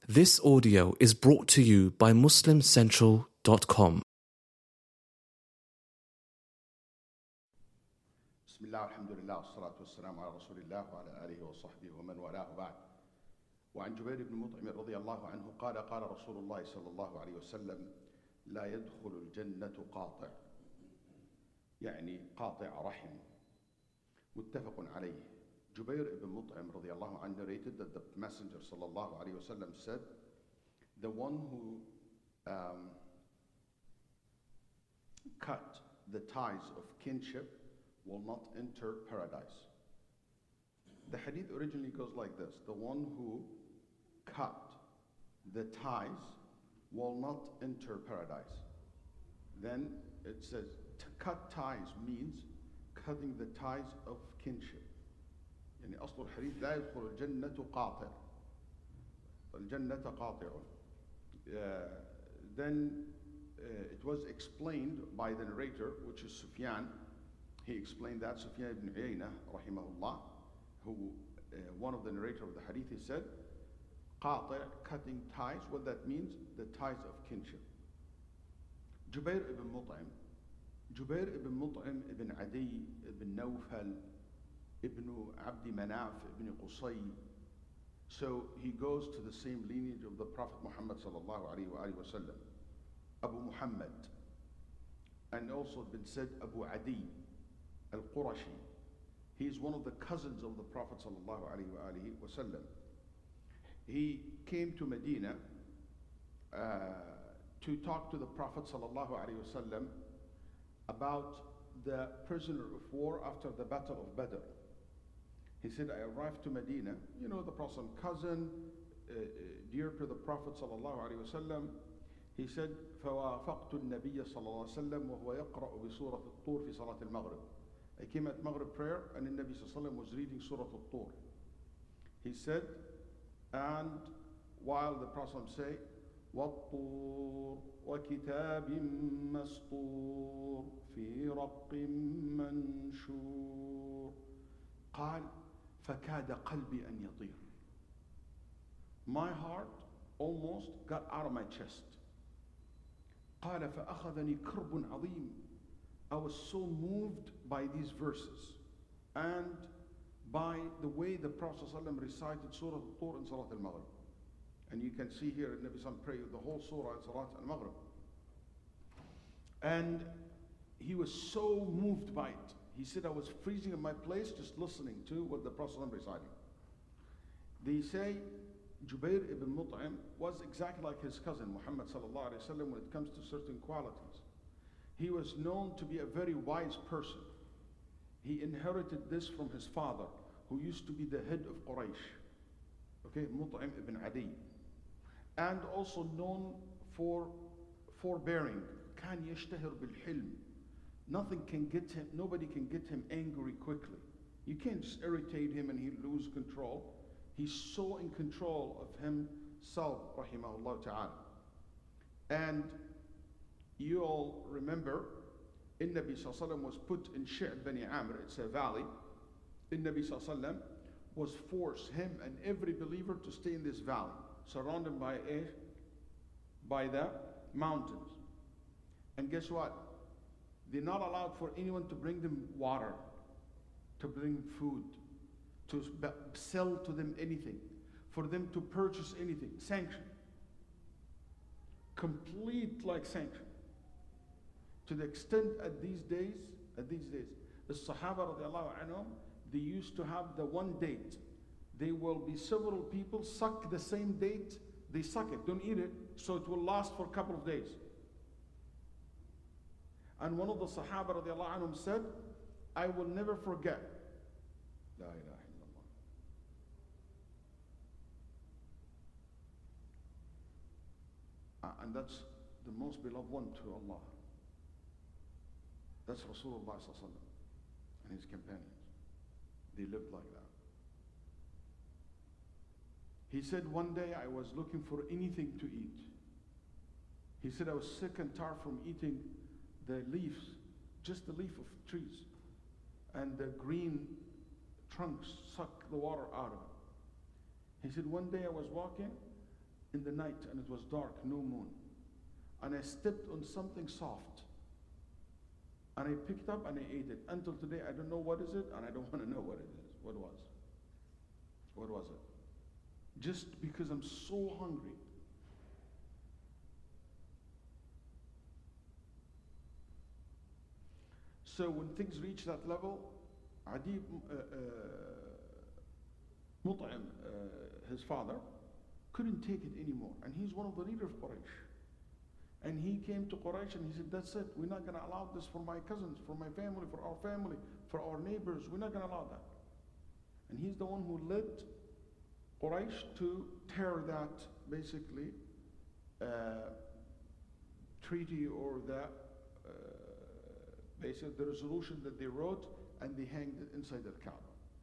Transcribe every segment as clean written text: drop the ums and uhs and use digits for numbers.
This audio is brought to you by MuslimCentral.com. بسم الله والحمد لله والصلاة والسلام على رسول الله وعلى آله وصحبه ومن والاه بعد. وعن جبير بن مطعم رضي الله عنه قال قال رسول الله صلى الله عليه وسلم لا يدخل الجنة قاطع، يعني قاطع رحم. متفق عليه. Jubair ibn Mut'im radiallahu anhu narrated that the Messenger sallallahu alayhi wasallam said, the one who cut the ties of kinship will not enter paradise. The hadith originally goes like this: the one who cut the ties will not enter paradise. Then it says, to cut ties means cutting the ties of kinship. يعني أصل الحديث لا يدخل الجنة قاطع. الجنة قاطع. Then it was explained by the narrator, which is Sufyan. He explained that Sufyan ibn Uyayna, rahimahullah, who one of the narrator of the hadith, he said, قاطع, cutting ties. What that means? The ties of kinship. Jubair ibn Mut'im. Jubair ibn Mut'im ibn Adi ibn Nawfal ibn Abdi Manaf ibn Qusay. So he goes to the same lineage of the Prophet Muhammad sallallahu alaihi wasallam, Abu Muhammad, and also been said Abu Adi al-Qurashi. He is one of the cousins of the Prophet sallallahu alaihi wasallam. He came to Medina to talk to the Prophet sallallahu alaihi wasallam about the prisoner of war after the Battle of Badr. He said, I arrived to Medina, you know, the Prophet's cousin, dear to the Prophet sallallahu alaihi wasallam. He said, فوافقت النبي صلى الله عليه وسلم وهو يقرأ بسورة الطور في صلاة المغرب. I came at Maghrib prayer and the Nabi sallallahu alaihi wasallam was reading Surah Al-Tur. He said, and while the Prophet say, وَالطُّورِ وَكِتَابٍ مَسْطُورٍ فِي رَقٍّ مَنْشُورٍ قال فكاد قلبي أن يطير. My heart almost got out of my chest. قال فأخذني كرب عظيم. I was so moved by these verses and by the way the Prophet ﷺ recited Surah Al-Tur in Salat al-Maghrib. And you can see here Nabi Sallallahu pray the whole surah in Salat al-Maghrib. And he was so moved by it. He said, I was freezing in my place just listening to what the Prophet ﷺ reciting. They say Jubair ibn Mut'im was exactly like his cousin Muhammad sallallahu alaihi wasallam when it comes to certain qualities. He was known to be a very wise person. He inherited this from his father, who used to be the head of Quraysh, okay, Mut'im ibn Adi, and also known for forbearing. كان يشتهر بالحلم. Nothing can get him, nobody can get him angry quickly. You can't just irritate him and he lose control. He's so in control of himself, rahimahullah ta'ala. And you all remember, Nabi sallallahu alaihi wasallam was put in Shi'b Bani Amr, it's a valley. Nabi sallallahu alaihi wasallam was forced, him and every believer, to stay in this valley, surrounded by the mountains. And guess what? They're not allowed for anyone to bring them water, to bring food, to sell to them anything, for them to purchase anything. Sanction. Complete like sanction. To the extent at these days, the Sahaba radiallahu anhum, they used to have the one date. They will be several people suck the same date. They suck it, don't eat it, so it will last for a couple of days. And one of the Sahaba radiallahu anhum said, I will never forget. La ilaha illallah. And that's the most beloved one to Allah. That's Rasulullah sallallahu alaihi wasallam and his companions. They lived like that. He said, one day I was looking for anything to eat. He said, I was sick and tired from eating the leaves, just the leaf of trees. And the green trunks suck the water out of it. He said, one day I was walking in the night and it was dark, no moon. And I stepped on something soft. And I picked up and I ate it. Until today, I don't know what is it, and I don't want to know what it is. What was? What was it? Just because I'm so hungry. So when things reach that level, Adi Mut'im, his father, couldn't take it anymore. And he's one of the leaders of Quraysh. And he came to Quraysh and he said, that's it. We're not going to allow this for my cousins, for my family, for our neighbors. We're not going to allow that. And he's the one who led Quraysh to tear that, basically, treaty or that, basically the resolution that they wrote, and they hanged it inside the Kaaba.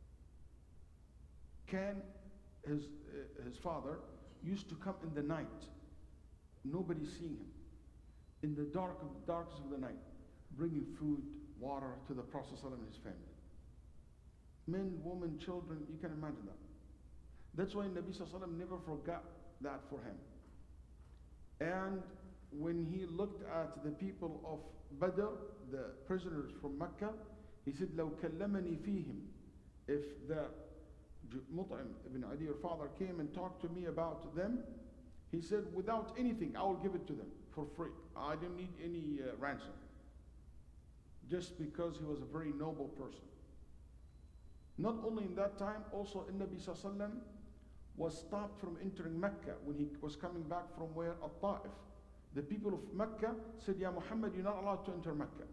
His father used to come in the night, nobody seeing him, in the darkness of the night, bringing food, water to the Prophet ﷺ and his family. Men, women, children, you can imagine that. That's why Nabi ﷺ never forgot that for him. And when he looked at the people of Badr, the prisoners from Mecca, he said, لو كلمني فيهم, if the Mut'im ibn Adi, your father, came and talked to me about them, he said, without anything, I will give it to them for free. I didn't need any ransom. Just because he was a very noble person. Not only in that time, also in Nabi Sallallahu Alaihi Wasallam was stopped from entering Mecca when he was coming back from where? At-Ta'if. The people of Mecca said, Ya Muhammad, you're not allowed to enter Mecca.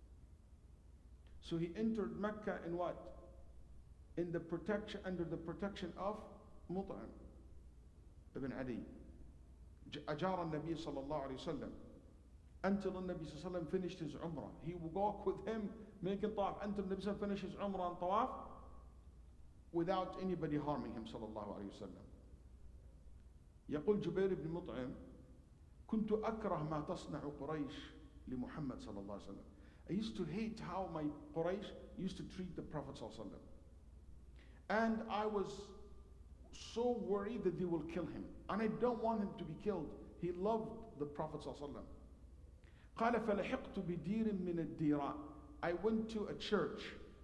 So he entered Mecca in what? In the protection, under the protection of Mut'im ibn Adi. Ajara Nabi sallallahu alayhi wa sallam. Until the Nabi sallallahu alayhi wa sallam finished his Umrah. He would walk with him, making tawaf, until the Nabi sallallahu alayhi wa sallam finished his Umrah and tawaf, without anybody harming him sallallahu alayhi wa sallam. يقول جبير بن مطعم كنت أكره ما تصنع قريش لمحمد صلى الله عليه وسلم. I used to hate how my Quraysh used to treat the Prophet صلى الله عليه وسلم. And I was so worried that they will kill him. And I don't want him to be killed. He loved the Prophet صلى الله عليه وسلم. قال فلحقت بدير من الديران. I went to a church.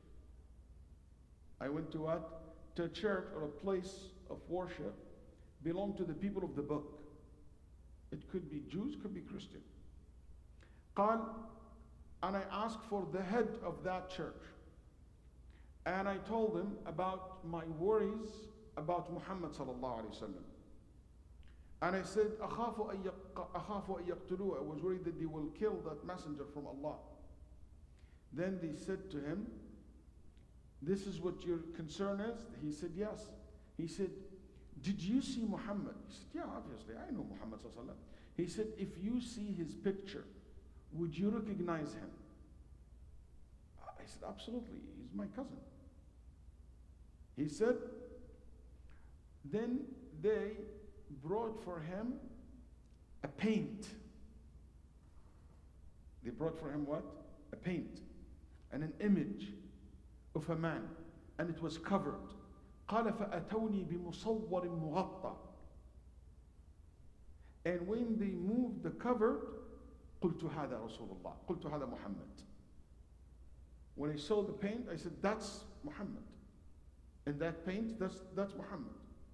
I went to what? To a church or a place of worship belonged to the people of the book. It could be Jews, could be Christian. قال, and I asked for the head of that church. And I told him about my worries about Muhammad sallallahu alaihi wasallam. And I said, أخاف أن يقتلوه. I was worried that they will kill that messenger from Allah. Then they said to him, this is what your concern is? He said, yes. He said, did you see Muhammad? He said, yeah, obviously, I know Muhammad sallallahu alaihi wasallam. He said, if you see his picture, would you recognize him? I said, absolutely, he's my cousin. He said, then they brought for him a paint. They brought for him what? A paint and an image of a man, and it was covered. قال فأتوني بمصور مغطى. And when they moved the cover, قلت هذا رسول الله, قلت هذا محمد. When I saw the paint, I said, that's Muhammad. And that paint, that's Muhammad.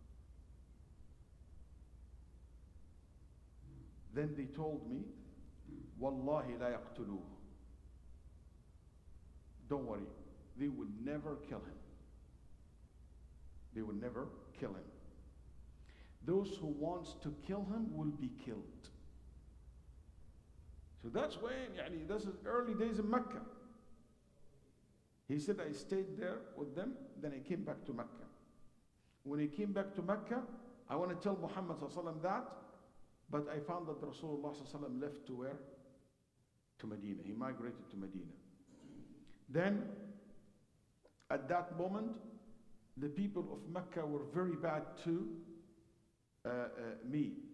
Then they told me, Wallahi la yaqtuluh. Don't worry, they would never kill him. They would never kill him. Those who wants to kill him will be killed. So that's when, this is early days in Mecca. He said, I stayed there with them, then I came back to Mecca. When I came back to Mecca, I want to tell Muhammad that, but I found that Rasulullah left to where? To Medina. He migrated to Medina. Then, at that moment, the people of Mecca were very bad to me.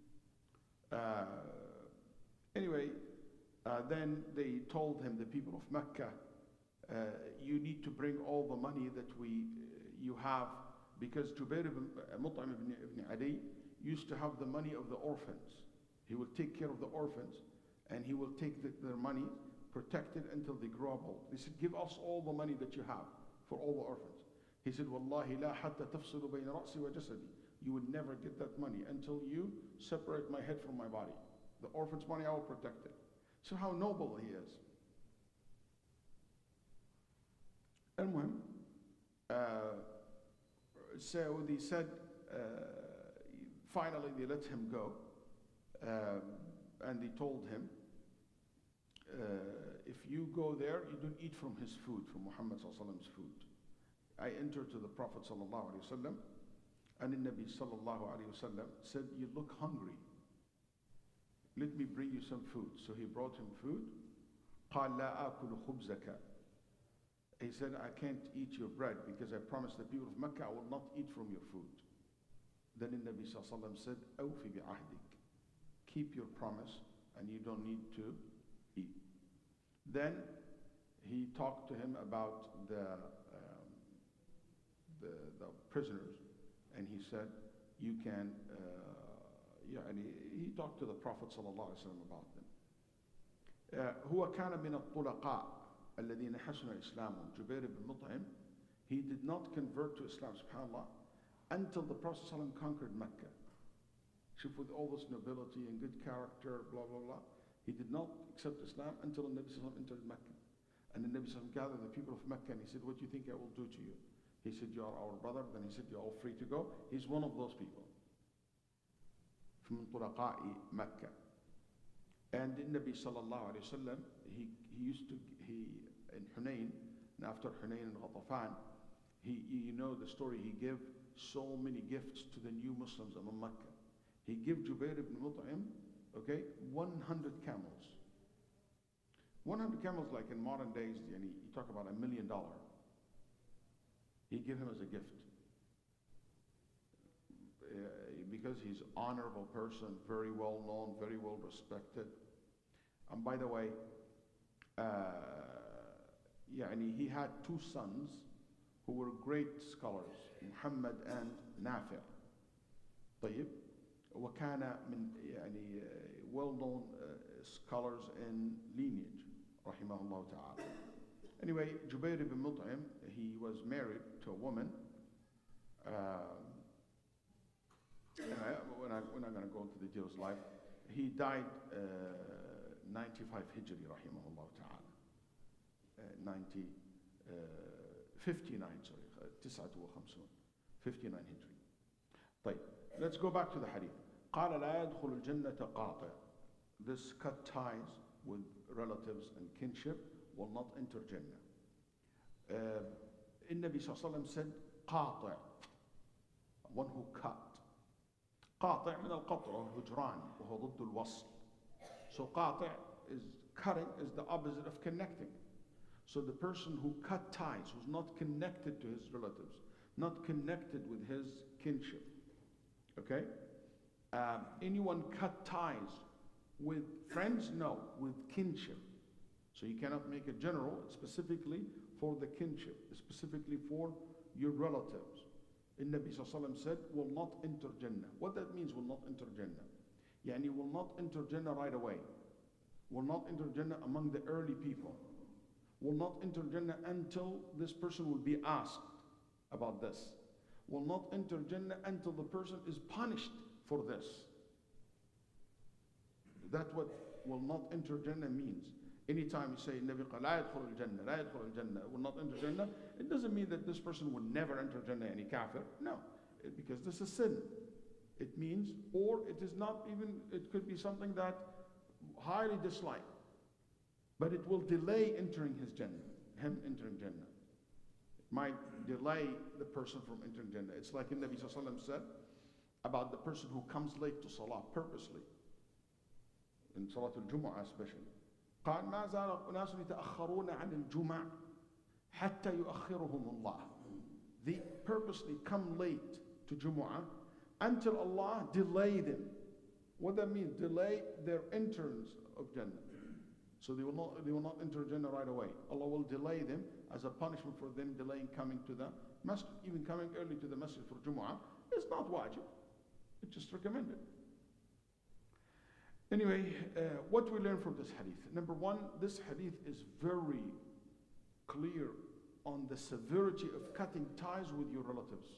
Anyway, then they told him, the people of Mecca, you need to bring all the money that you have, because Jubair ibn Mut'im ibn Adi, used to have the money of the orphans. He will take care of the orphans, and he will take their money, protect it until they grow up old. He said, give us all the money that you have for all the orphans. He said, Wallahi la hatta tafsilu bayna ra'si wa jasadi. You would never get that money until you separate my head from my body. The orphan's money, I will protect it. So how noble he is. المهم, so they said, finally they let him go, and they told him, if you go there, you don't eat from his food, from Muhammad Sallallahu food. I entered to the Prophet Sallallahu Alaihi Wasallam, and the Nabi Sallallahu Alaihi Wasallam said, you look hungry. Let me bring you some food. So he brought him food. قال لا آكل خبزك. He said, I can't eat your bread because I promised the people of Mecca I will not eat from your food. Then the Nabi Sallallahu Alaihi Wasallam said, أوفي بعهدك. Keep your promise and you don't need to eat. Then he talked to him about the prisoners, and he said, you can, and he talked to the Prophet sallallahu alaihi wasallam about them. هو كان من الطلقاء الذين حسن إسلامهم. Jubair ibn Mut'im, he did not convert to Islam, subhanallah, until the Prophet sallallahu alaihi wasallam conquered Mecca. With all this nobility and good character, blah blah blah, he did not accept Islam until the Nabi sallallahu alaihi wasallam entered Mecca. And the Nabi sallallahu alaihi wasallam gathered the people of Mecca, and he said, what do you think I will do to you? He said, you are our brother. Then he said, you're all free to go. He's one of those people from طلقاء Mecca. And the Nabi sallallahu alaihi wasallam, he in Hunayn, and after Hunayn and Ghatafan, you know the story, he gave so many gifts to the new Muslims among Mecca. He gave Jubair ibn Mut'im, 100 camels. 100 camels, like in modern days, you talk about $1 million. He gave him as a gift. Because he's an honorable person, very well known, very well respected. And by the way, he had two sons who were great scholars, Muhammad and Nafi'. طيب. وكان من well-known scholars in lineage, rahimahullah ta'ala. Anyway, Jubair ibn Mut'im, he was married to a woman. We're not going to go into the details of life. He died 95 Hijri, rahimahullah ta'ala. 59, sorry, 59 Hijri. طيب, let's go back to the hadith. قال لا يدخل الجنة قاطع. This cut ties with relatives and kinship will not enter Jannah. النبي صلى الله عليه وسلم said قاطع, one who cut. قاطع من القطع والهجران وهو ضد الوصل. So قاطع is cutting, is the opposite of connecting. So the person who cut ties, who's not connected to his relatives, not connected with his kinship. Okay? Anyone cut ties with friends? No, with kinship. So you cannot make a general specifically for the kinship, specifically for your relatives. The Nabi Sallallahu Alaihi Wasallam said, will not enter Jannah. What that means, will not enter Jannah? Yani will not enter Jannah right away. Will not enter Jannah among the early people. Will not enter Jannah until this person will be asked about this. Will not enter Jannah until the person is punished for this. That's what will not enter Jannah means. Anytime you say, Nabi لا يدخل الجنة, لا يدخل الجنة, will not enter Jannah, it doesn't mean that this person will never enter Jannah, any kafir. No, because this is sin. It means, or it is not even, it could be something that highly disliked, but it will delay entering his Jannah, him entering Jannah. It might delay the person from entering Jannah. It's like the Nabi Sallallahu Alaihi Wasallam said about the person who comes late to Salah purposely, in Salatul Jumu'ah especially. قال ما زال أناس يتأخرون عن الجمع حتى يؤخرهم الله. They purposely come late to Jumu'ah until Allah delay them. What that means, delay their entrance of Jannah. So they will not enter Jannah right away. Allah will delay them as a punishment for them delaying coming to the masjid, even coming early to the masjid for Jumu'ah. It's not wajib. It's just recommended. Anyway, what we learn from this hadith? Number one, this hadith is very clear on the severity of cutting ties with your relatives.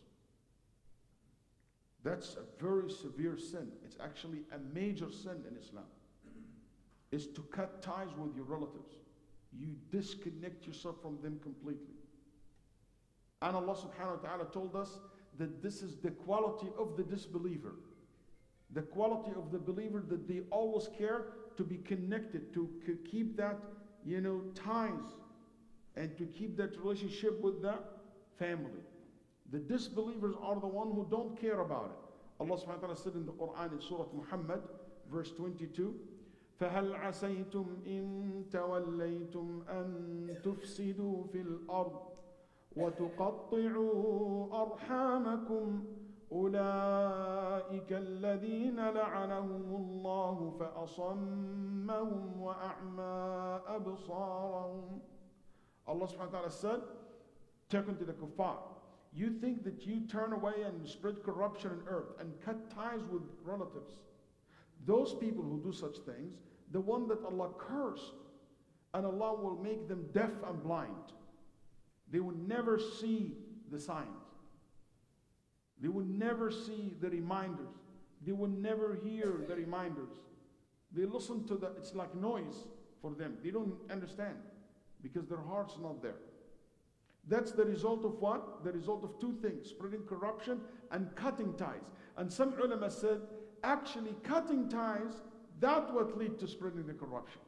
That's a very severe sin. It's actually a major sin in Islam. Is to cut ties with your relatives. You disconnect yourself from them completely. And Allah subhanahu wa ta'ala told us that this is the quality of the disbeliever. The quality of the believer, that they always care to be connected, to keep that, ties, and to keep that relationship with the family. The disbelievers are the one who don't care about it. Allah subhanahu wa ta'ala said in the Quran in Surah Muhammad, verse 22, فَهَلْ عَسَيْتُمْ إِن تَوَلَّيْتُمْ أَن تُفْسِدُوا فِي الْأَرْضِ وَتُقَطِّعُوا أَرْحَامَكُمْ أُولَئِكَ الَّذِينَ لَعَنَهُمُ اللَّهُ فَأَصَمَّهُمْ وَأَعْمَى أَبْصَارَهُمْ. Allah subhanahu wa ta'ala said, talking to the kuffar, you think that you turn away and spread corruption on earth and cut ties with relatives. Those people who do such things, the one that Allah cursed, and Allah will make them deaf and blind. They will never see the signs. They will never see the reminders. They will never hear the reminders. They listen to it's like noise for them. They don't understand because their heart's not there. That's the result of what? The result of two things: spreading corruption and cutting ties. And some ulama said, actually cutting ties, that what lead to spreading the corruption.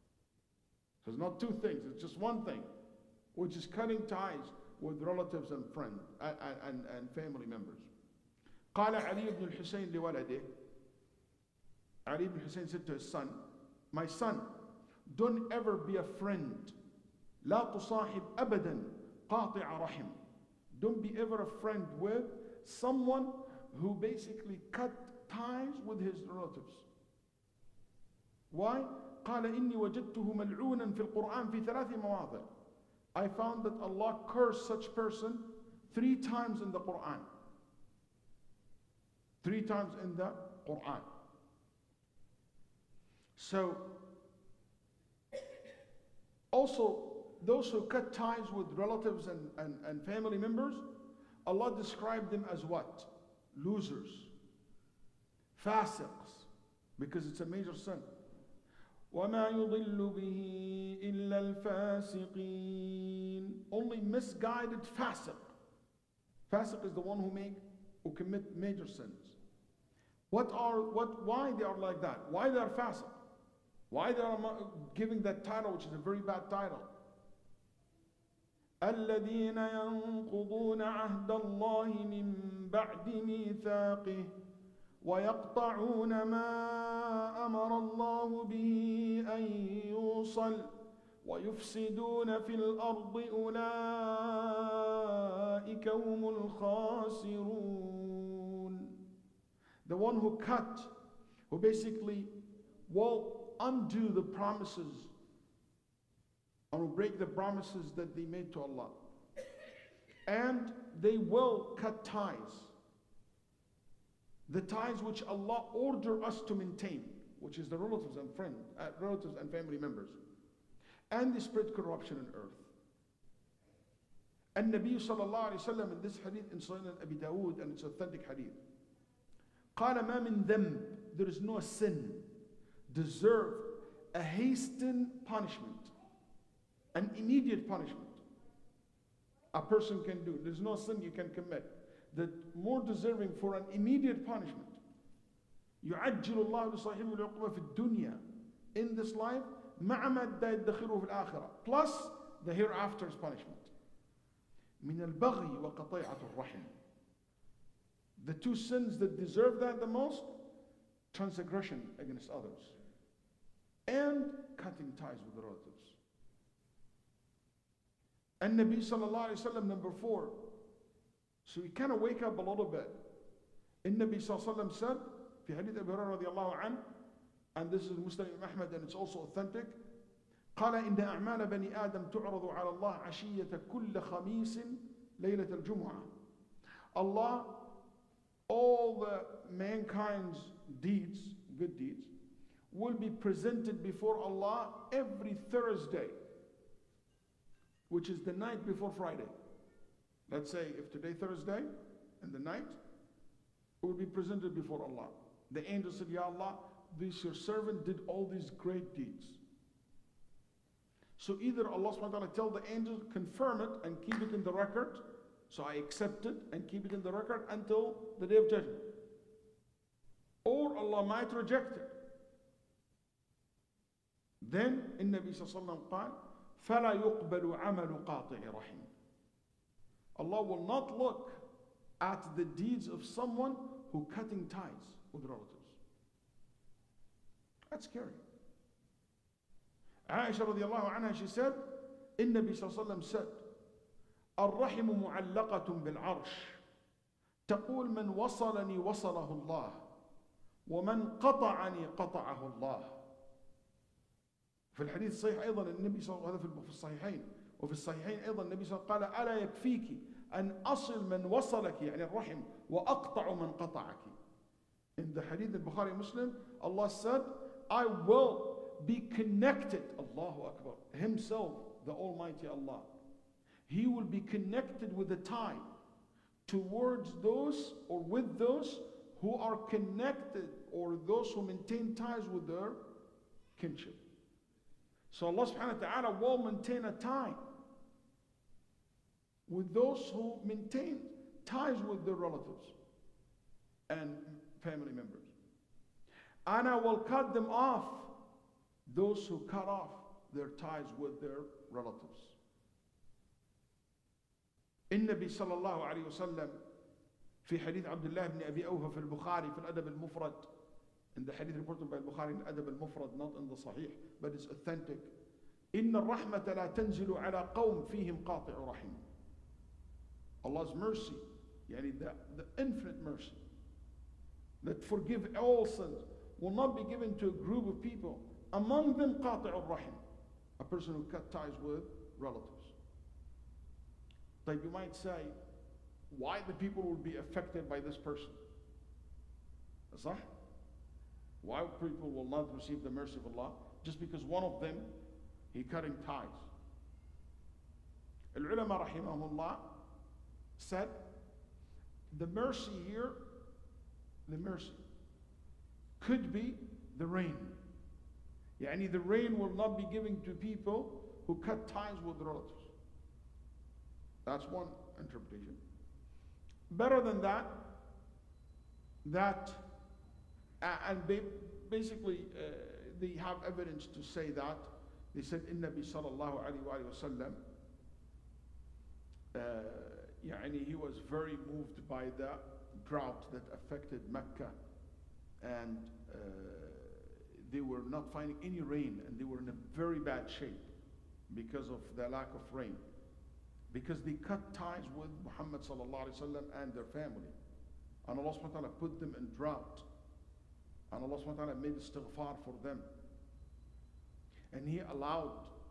So it's not two things, it's just one thing, which is cutting ties with relatives and friends and family members. قال علي بن الحسين لولده, Ali ibn Hussein said to his son, my son, don't ever be a friend. لا تصاحب أبدا قاطع رحم. Don't be ever a friend with someone who basically cut ties with his relatives. Why? قال إني وجدته ملعونا في القرآن في 3 مواضع. I found that Allah cursed such person 3 times in the Quran. 3 times in the Quran. So, also, those who cut ties with relatives and family members, Allah described them as what? Losers. Fasiqs. Because it's a major sin. وَمَا يُضِلُّ بِهِ إِلَّا الْفَاسِقِينَ. Only misguided fasiq. Fasiq is the one who commit major sins. Why they are like that? Why they are fasiq? Why they are giving that title, which is a very bad title? الَّذِينَ يَنْقُضُونَ عَهْدَ اللَّهِ مِنْ بَعْدِ مِيثَاقِهِ ويقطعون ما أمر الله به أن يوصل ويفسدون في الأرض أولئك هم الخاسرون. The one who cut, who basically will undo the promises and will break the promises that they made to Allah. And they will cut ties. The ties which Allah ordered us to maintain, which is the relatives and relatives and family members. And they spread corruption on earth. And Nabi sallallahu alayhi wa sallam in this hadith in Sunan Abi Dawood, and it's authentic hadith, قال ما من ذنب, there is no sin deserve a hastened punishment, an immediate punishment a person can do. There's no sin you can commit that more deserving for an immediate punishment. يعجل الله لصاحبه العقوبة في الدنيا, in this life, مع ما يدخره في الآخرة, plus the hereafter's punishment. من البغي وقطيعة الرحم. The 2 sins that deserve that the most: transgression against others and cutting ties with relatives. And Nabi sallallahu alayhi wa sallam, number 4. So we kind of wake up a little bit. And Nabi sallallahu alayhi wa sallam said, في hadith Abu Hurairah radiallahu anhu, and this is Muslim Ahmad and it's also authentic, قال إن أعمال بني آدم تعرض على الله عشية كل خميس ليلة الجمعة. Allah all the mankind's deeds, good deeds, will be presented before Allah every Thursday, which is the night before Friday. Let's say if today Thursday, in the night, it will be presented before Allah. The angel said, Ya Allah, this your servant did all these great deeds. So either Allah subhanahu wa ta'ala tell the angel, confirm it and keep it in the record, so I accept it and keep it in the record until the day of judgment. Or Allah might reject it. Then, Nabi sallallahu alayhi wa sallam قال, فَلَا يُقْبَلُ عَمَلُ قَاطِعِ رَحِيمٍ. Allah will not look at the deeds of someone who cutting ties with relatives. That's scary. Aisha radiallahu anha, she said, Nabi sallallahu alayhi wa sallam said, الرحم معلقة بالعرش تقول من وصلني وصله الله ومن قطعني قطعه الله. في الحديث الصحيح أيضا النبي صلى الله عليه وسلم في الصحيحين وفي الصحيحين أيضا النبي صلى الله عليه وسلم قال ألا يكفيك أن أصل من وصلك يعني الرحم وأقطع من قطعك. In the hadith of Bukhari Muslim, Allah said, I will be connected, Allahu Akbar, Himself, the Almighty Allah. He will be connected with a tie towards those or with those who are connected or those who maintain ties with their kinship. So Allah subhanahu wa ta'ala will maintain a tie with those who maintain ties with their relatives and family members. And I will cut them off, those who cut off their ties with their relatives. النبي صلى الله عليه وسلم في حديث عبد الله بن أبي أوفى في البخاري في الأدب المفرد, in the hadith reported by Bukhari in الأدب المفرد, not in the Sahih, but it's authentic. إن الرحمة لا تنزل على قوم فيهم قاطع رحم. Allah's mercy, يعني the infinite mercy that forgive all sins, will not be given to a group of people, among them قاطع الرحم, a person who cut ties with relatives. Like you might say, why the people will be affected by this person? صح? Why people will not receive the mercy of Allah? Just because one of them, he cutting ties. Al-ulama rahimahullah said, the mercy here, the mercy, could be the rain. Yani the rain will not be given to people who cut ties with relatives. That's one interpretation. Better than that, basically they have evidence to say that. They said, Nabi sallallahu alayhi wa sallam, he was very moved by the drought that affected Mecca, and they were not finding any rain, and they were in a very bad shape because of the lack of rain, because they cut ties with Muhammad sallallahu alaihi wasallam and their family, and Allah subhanahu wa ta'ala put them in drought, and Allah subhanahu wa ta'ala made istighfar for them, and He allowed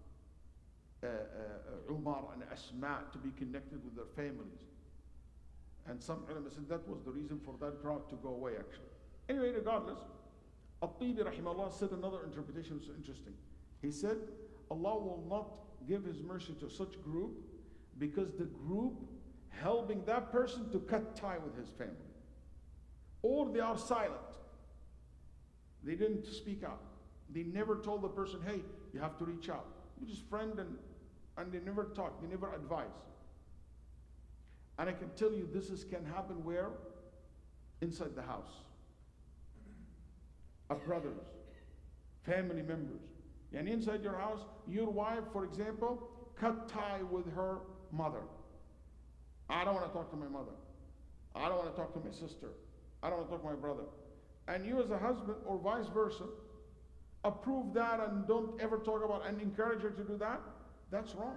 Umar and Asma to be connected with their families, and some ulama said that was the reason for that drought to go away actually. Anyway, regardless, At-Tibi rahimahullah said another interpretation was interesting. He said, Allah will not give His mercy to such group because the group helping that person to cut tie with his family, or they are silent. They didn't speak out. They never told the person, hey, you have to reach out. You just friend, and they never talk, they never advise. And I can tell you this can happen where? Inside the house. Of brothers, family members. And inside your house, your wife, for example, cut tie with her mother. I don't want to talk to my mother. I don't want to talk to my sister. I don't want to talk to my brother. And you as a husband, or vice versa, approve that and don't ever talk about and encourage her to do that. That's wrong.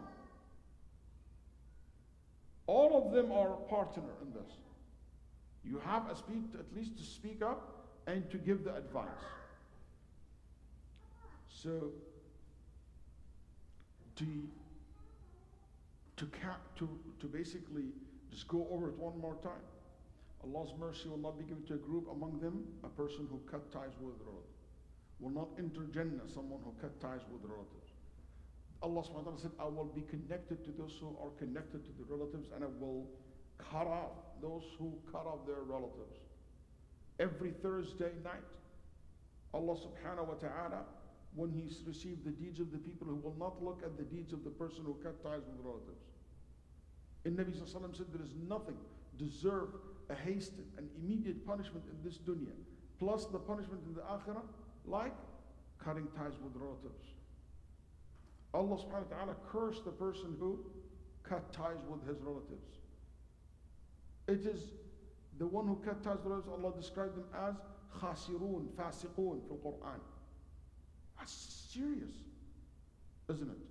All of them are a partner in this. You have at least to speak up and to give the advice. So to basically just go over it one more time. Allah's mercy will not be given to a group among them, a person who cut ties with relatives. Will not enter Jannah, someone who cut ties with relatives. Allah subhanahu wa ta'ala said, I will be connected to those who are connected to the relatives, and I will cut off those who cut off their relatives. Every Thursday night, Allah subhanahu wa ta'ala, when He received the deeds of the people, He will not look at the deeds of the person who cut ties with relatives. And Nabi sallallahu alayhi wa sallam said, there is nothing deserve a hasted and immediate punishment in this dunya, plus the punishment in the akhirah, like cutting ties with relatives. Allah subhanahu wa ta'ala cursed the person who cut ties with his relatives. It is the one who cut ties with relatives, Allah described them as khasirun, fasiqun in the Quran. That's serious, isn't it?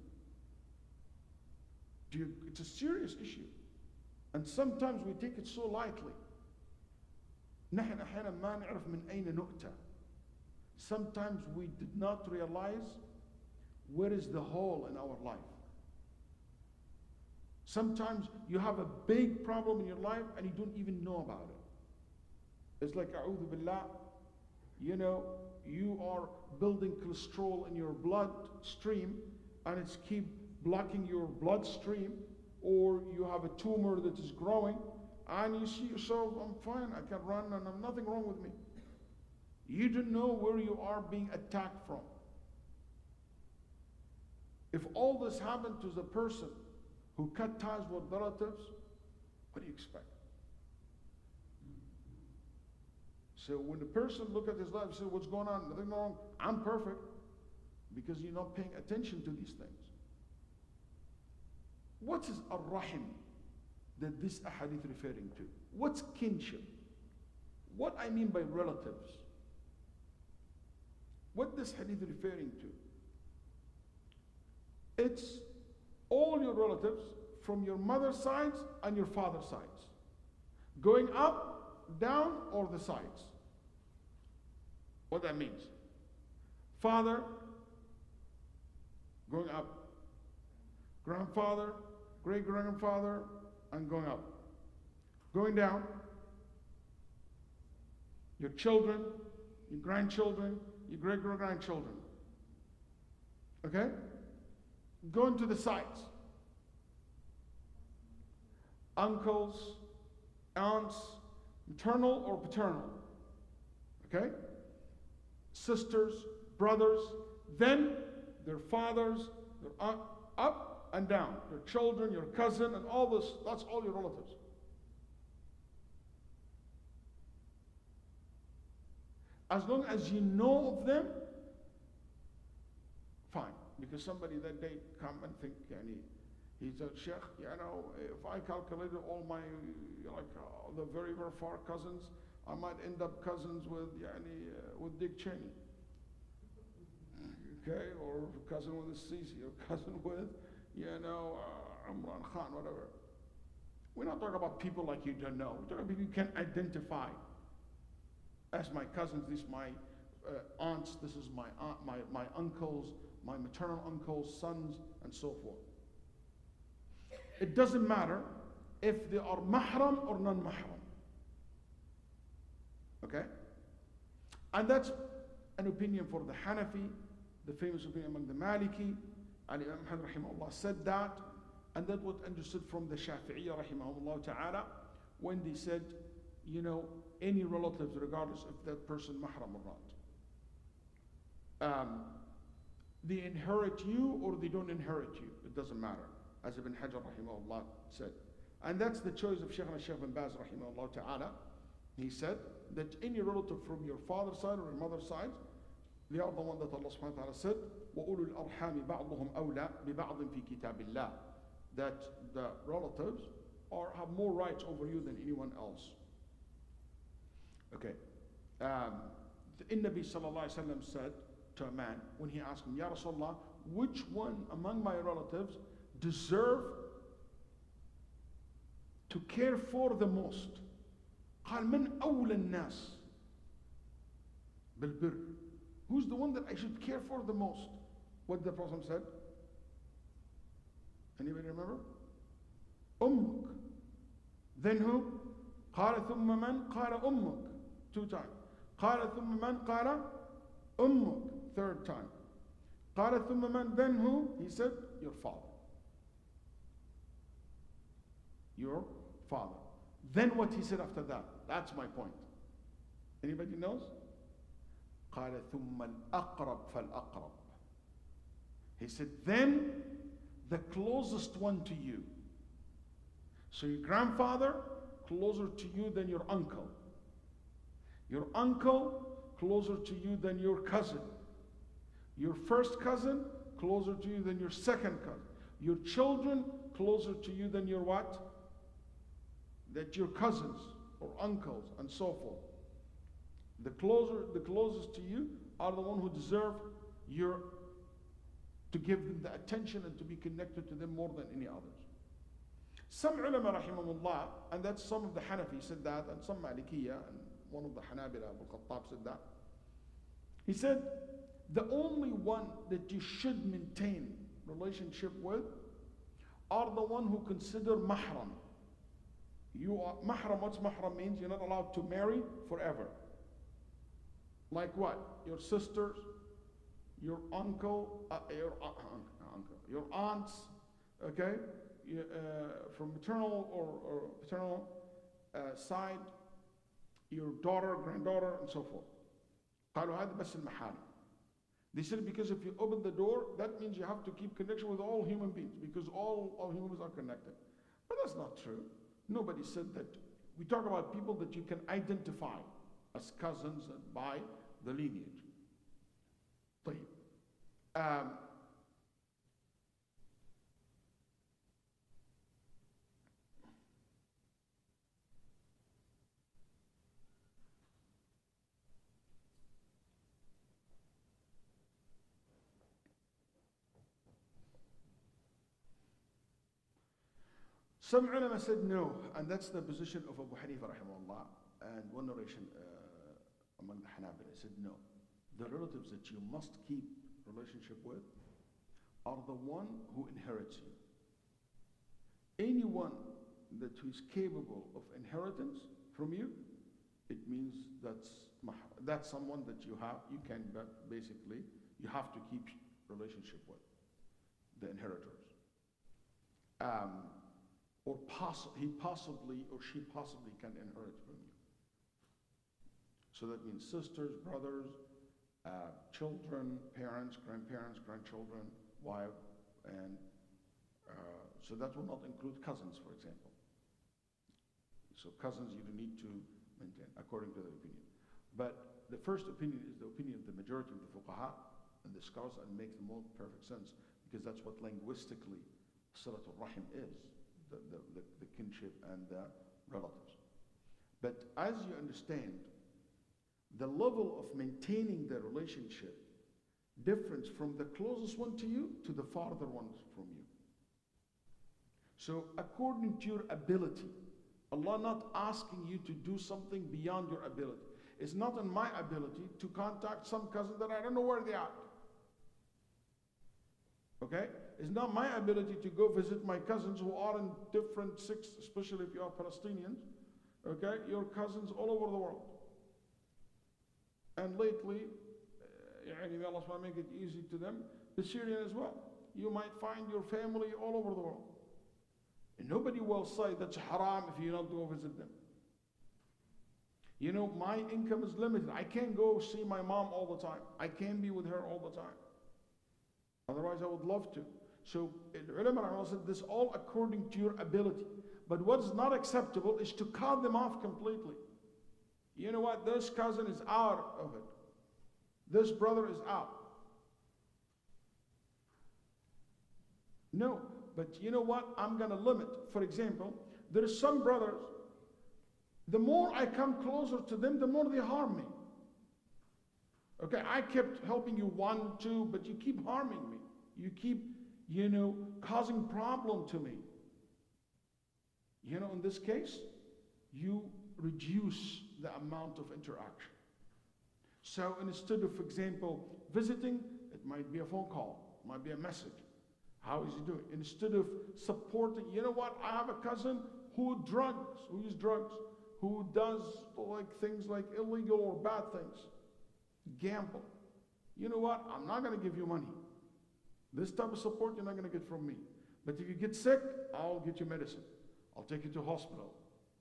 It's a serious issue. And sometimes we take it so lightly. نحن أحيانا ما نعرف من أين نؤتى. Sometimes we did not realize where is the hole in our life. Sometimes you have a big problem in your life and you don't even know about it. It's like, a'udhu billah, you know, you are building cholesterol in your blood stream and it's keep blocking your bloodstream, or you have a tumor that is growing and you see yourself, I'm fine, I can run and I'm nothing wrong with me. You don't know where you are being attacked from. If all this happened to the person who cut ties with relatives, what do you expect? So when the person look at his life and say, what's going on? Nothing wrong. I'm perfect. Because you're not paying attention to these things. What is ar-rahim that this ahadith referring to? What's kinship? What I mean by relatives? What this hadith referring to? It's all your relatives from your mother's sides and your father's sides. Going up, down, or the sides. What that means. Father, going up. Grandfather, great-grandfather, and going up. Going down. Your children, your grandchildren, your great-grandchildren. Okay? Going to the sides. Uncles, aunts, maternal or paternal. Okay? Sisters, brothers, then their fathers, their up and down. Your children, your cousin, and all this, that's all your relatives. As long as you know of them, fine. Because somebody that day come and think, he said, Sheikh, you know, if I calculated all my, the very, very far cousins, I might end up cousins with Dick Cheney. Okay, or cousin with Sisi, or cousin with, Imran Khan, whatever. We're not talking about people like you don't know. We're talking about people you can identify. As my cousins, these my aunts, this is my aunt, my uncles, my maternal uncles, sons, and so forth. It doesn't matter if they are mahram or non-mahram. Okay? And that's an opinion for the Hanafi, the famous opinion among the Maliki. Ali Imam Ahmad rahimahullah said that, and that was understood from the Shafi'iyya rahimahullah ta'ala, when they said, any relatives, regardless if that person mahram or not. They inherit you or they don't inherit you. It doesn't matter. As Ibn Hajar rahimahullah said. And that's the choice of Shaykh bin Baz rahimahullah ta'ala. He said that any relative from your father's side or your mother's side, they are the one that Allah subhanahu wa ta'ala said, وَأُولُو الْأَرْحَامِ بَعْضُهُمْ أَوْلَى بِبَعْضٍ فِي كِتَابِ اللَّهِ. That the relatives have more rights over you than anyone else. Okay. The Nabi sallallahu alayhi wa sallam said to a man, when he asked him, Ya Rasulullah, which one among my relatives deserve to care for the most? قال من أولى الناس بالبر. Who's the one that I should care for the most? What the Prophet said? Anybody remember? Ummuk. Then who? قال ثم من قال أمك 2 times. قال ثم من قال أمك 3rd time. قال ثم من, then who? He said your father. Your father. Then what he said after that? That's my point. Anybody knows? قال ثم الأقرب فالأقرب. He said then the closest one to you. So your grandfather closer to you than your uncle. Your uncle closer to you than your cousin. Your first cousin closer to you than your second cousin. Your children closer to you than your what? That your cousins or uncles and so forth. The closest to you are the one who deserve to give them the attention and to be connected to them more than any others. Some ulama rahimahullah, and that's some of the Hanafi said that, and some Malikiyya, and one of the Hanabila, Abu Khattab, said that. He said, the only one that you should maintain relationship with are the one who consider mahram. You are mahram. What's mahram means? You're not allowed to marry forever. Like what? Your sisters, your uncle, your aunts, okay? From maternal or paternal side, your daughter, granddaughter, and so forth. قالوا هذا بس المحارم. They said because if you open the door, that means you have to keep connection with all human beings because all humans are connected. But that's not true. Nobody said that. We talk about people that you can identify as cousins by the lineage. طيب. Some ulama said no, and that's the position of Abu Hanifa rahimahullah, and one narration among the Hanabila said no. The relatives that you must keep relationship with are the one who inherits you. Anyone that who is capable of inheritance from you, it means that's someone that you can basically, you have to keep relationship with, the inheritors. Or he possibly or she possibly can inherit from you. So that means sisters, brothers, children, parents, grandparents, grandchildren, wife, and so that will not include cousins, for example. So cousins you don't need to maintain, according to the opinion. But the first opinion is the opinion of the majority of the fuqaha and the scholars, and makes the most perfect sense because that's what linguistically Silatul Rahim is. The kinship and the relatives. But as you understand, the level of maintaining the relationship differs from the closest one to you to the farther ones from you. So according to your ability, Allah not asking you to do something beyond your ability. It's not in my ability to contact some cousin that I don't know where they are. Okay? It's not my ability to go visit my cousins who are in different sects, especially if you are Palestinians. Okay? Your cousins all over the world. And lately, may Allah make it easy to them, the Syrian as well. You might find your family all over the world. And nobody will say that's haram if you don't go visit them. You know, my income is limited. I can't go see my mom all the time. I can't be with her all the time. Otherwise, I would love to. So, ulama said this all according to your ability. But what's not acceptable is to cut them off completely. You know what? This cousin is out of it. This brother is out. No, but you know what? I'm going to limit. For example, there are some brothers, the more I come closer to them, the more they harm me. Okay, I kept helping you 1, 2, but you keep harming me. You keep, causing problem to me. In this case, you reduce the amount of interaction. So instead of, for example, visiting, it might be a phone call, it might be a message. How is he doing? Instead of supporting, you know what? I have a cousin who uses drugs, who does like things like illegal or bad things, gamble. You know what? I'm not going to give you money. This type of support you're not going to get from me. But if you get sick, I'll get you medicine. I'll take you to hospital.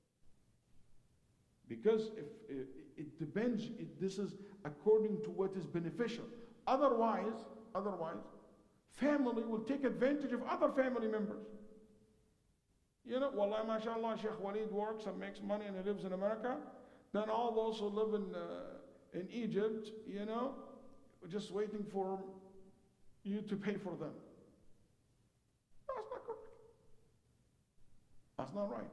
Because if it depends, this is according to what is beneficial. Otherwise, family will take advantage of other family members. You know, wallah, mashallah, Sheikh Walid works and makes money and he lives in America. Then all those who live in Egypt, you know, just waiting for you to pay for them. That's not correct. That's not right.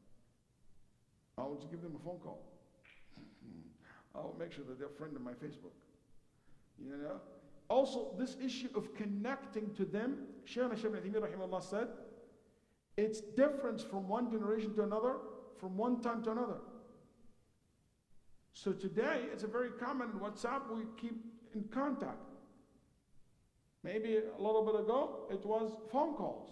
I will just give them a phone call. I will make sure that they're a friend of my Facebook. You know? Also, this issue of connecting to them, Shaykh Ibn Taymiyyah rahimahullah said, it's different from one generation to another, from one time to another. So today, it's a very common WhatsApp, we keep in contact. Maybe a little bit ago, it was phone calls.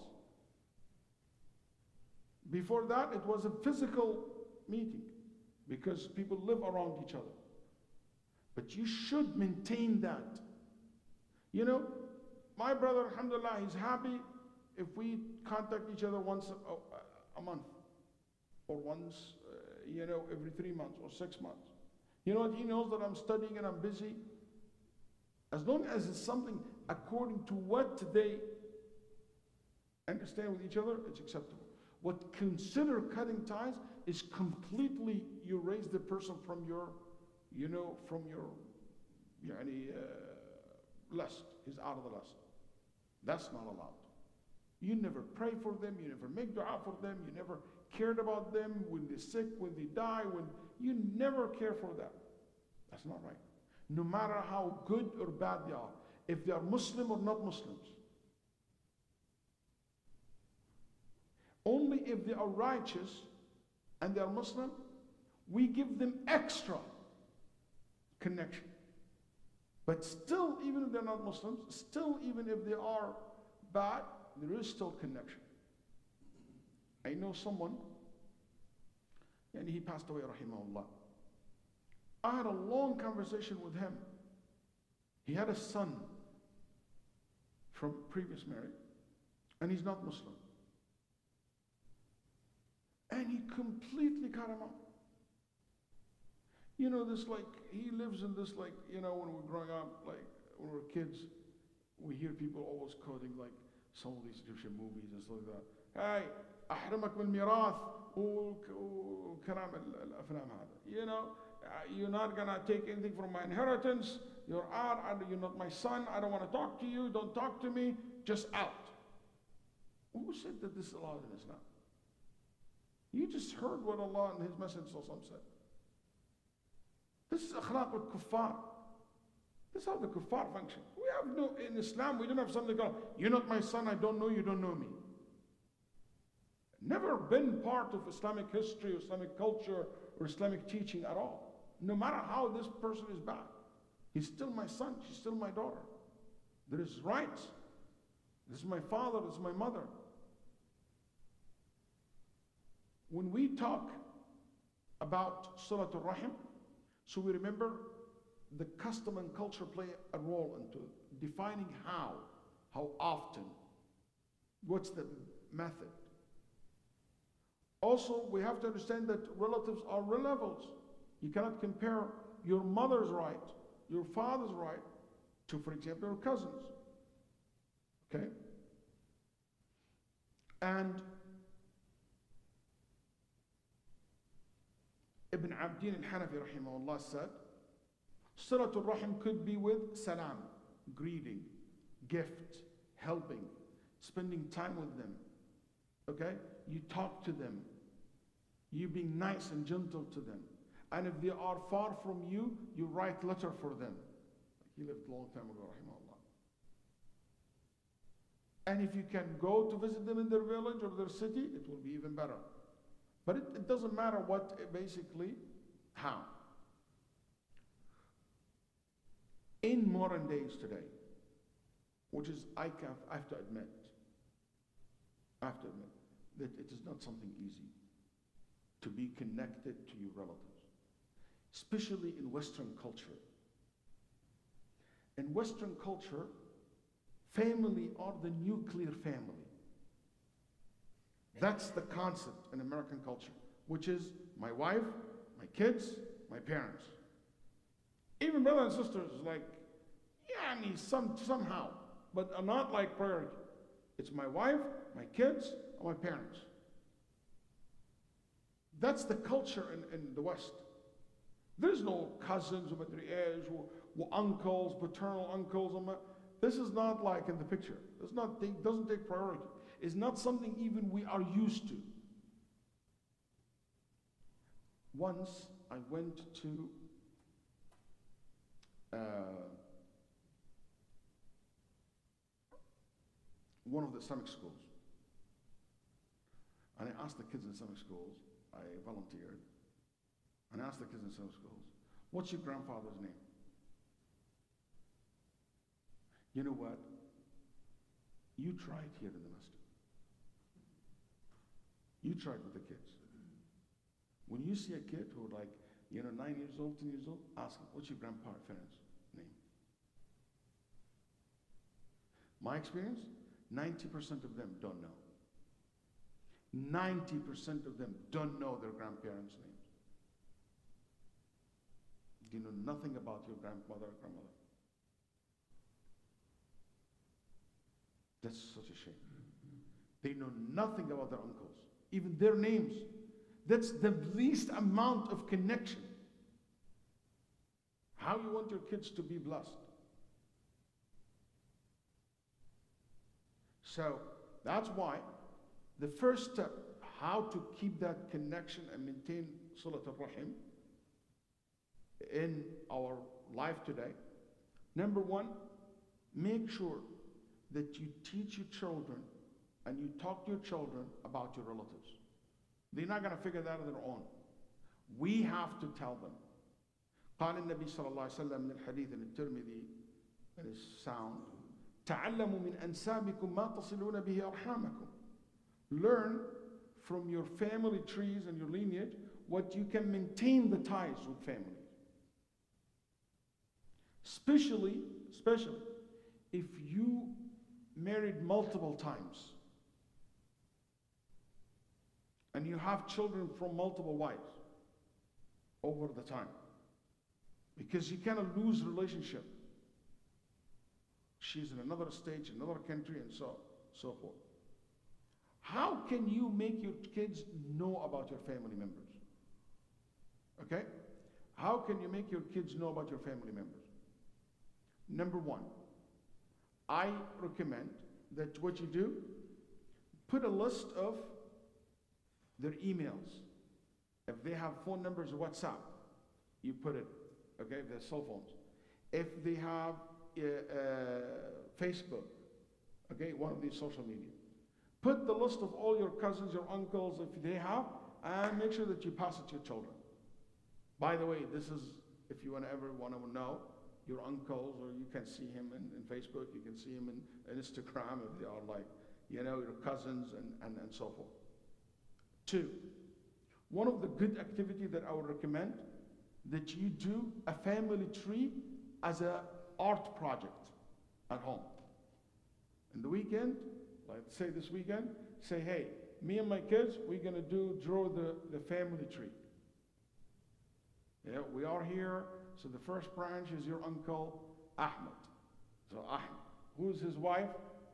Before that, it was a physical meeting because people live around each other. But you should maintain that. You know, my brother, alhamdulillah, he's happy if we contact each other once a month or once, every 3 months or 6 months. You know what? He knows that I'm studying and I'm busy. As long as it's something according to what they understand with each other, it's acceptable. What consider cutting ties is completely you raise the person from your, lust. He's out of the lust. That's not allowed. You never pray for them, you never make dua for them, you never cared about them when they're sick, when they die, you never care for them. That's not right. No matter how good or bad they are, if they are Muslim or not Muslims. Only if they are righteous and they are Muslim, we give them extra connection. But still, even if they're not Muslims, still even if they are bad, there is still connection. I know someone, and he passed away, rahimahullah. I had a long conversation with him. He had a son from previous marriage, and he's not Muslim. And he completely cut him off. You know, he lives in this, when we're growing up, when we're kids, we hear people always quoting, some of these Egyptian movies and stuff like that. Hey, أحرمك من ميراث وكلام الأفلام هذا. You're not going to take anything from my inheritance. You're out. You're not my son. I don't want to talk to you. Don't talk to me. Just out. Who said that this is allowed in Islam? You just heard what Allah and His Messenger said. This is akhlaq al-kuffar. This is how the kuffar function. In Islam, we don't have something called, you're not my son, I don't know you, don't know me. Never been part of Islamic history, or Islamic culture, or Islamic teaching at all. No matter how this person is bad. He's still my son, she's still my daughter. There is rights. This is my father, this is my mother. When we talk about Salatul Rahim, so we remember the custom and culture play a role into defining how often, what's the method. Also, we have to understand that relatives are levels. You cannot compare your mother's right, your father's right, to, for example, your cousins. Okay? And Ibn Abdin al-Hanafi rahimahullah said, Salatul Rahim could be with salam, greeting, gift, helping, spending time with them. Okay? You talk to them. You being nice and gentle to them. And if they are far from you, you write letter for them. He lived a long time ago, rahimahullah. And if you can go to visit them in their village or their city, it will be even better. But it doesn't matter how. In modern days today, which is, I have to admit that it is not something easy. to be connected to your relatives, especially in Western culture. In Western culture, family are the nuclear family. That's the concept in American culture, which is my wife, my kids, my parents. Even brothers and sisters, like, yeah, I mean, somehow, but not like priority. It's my wife, my kids, and my parents. That's the culture in the West. There's no cousins or or uncles, paternal uncles. This is not like in the picture. Doesn't take priority. It's not something even we are used to. Once I went to one of the Islamic schools, and I asked the kids in Islamic schools, I volunteered, and I asked the kids in Islamic schools, what's your grandfather's name? You know what? You try it here in the masjid. You try it with the kids. When you see a kid who 9 years old, 10 years old, ask him, what's your grandparents' name? My experience, 90% of them don't know. 90% of them don't know their grandparents' names. You know nothing about your grandmother or grandmother. That's such a shame. They know nothing about their uncles, even their names. That's the least amount of connection. How you want your kids to be blessed? So that's why the first step, how to keep that connection and maintain Salat al-Rahim in our life today. Number one, make sure that you teach your children and you talk to your children about your relatives. They're not going to figure that on their own. We have to tell them. قال النبي صلى الله عليه وسلم من الحديث الترمذي and it's sound تعلموا من أنسابكم ما تصلون به أرحامكم. Learn from your family trees and your lineage what you can maintain the ties with family. Especially if you married multiple times and you have children from multiple wives over the time, because you cannot lose relationship. She's in another state, another country, and so forth. How can you make your kids know about your family members? Okay? How can you make your kids know about your family members? Number one, I recommend that what you do, put a list of their emails. If they have phone numbers or WhatsApp, you put it, okay, their cell phones. If they have Facebook, okay, one of these social media. Put the list of all your cousins, your uncles, if they have, and make sure that you pass it to your children. By the way, this is, if you ever want to know your uncles, or you can see him in Facebook, you can see him in Instagram, if they are like, your cousins and so forth. 2, one of the good activity that I would recommend, that you do a family tree as an art project at home. In the weekend, like say this weekend, say, hey, me and my kids, we're going to draw the family tree. Yeah, we are here, so the first branch is your uncle Ahmed. So Ahmed, who's his wife?